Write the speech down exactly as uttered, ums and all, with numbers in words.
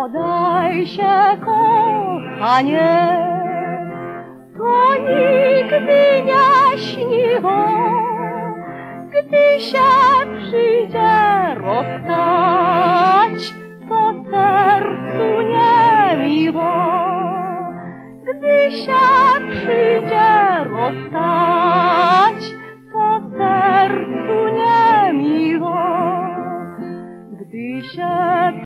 podaj się, kochanie, to nigdy nie śniło, gdy się przyjdzie rozstać, to sercu niemiło, gdy się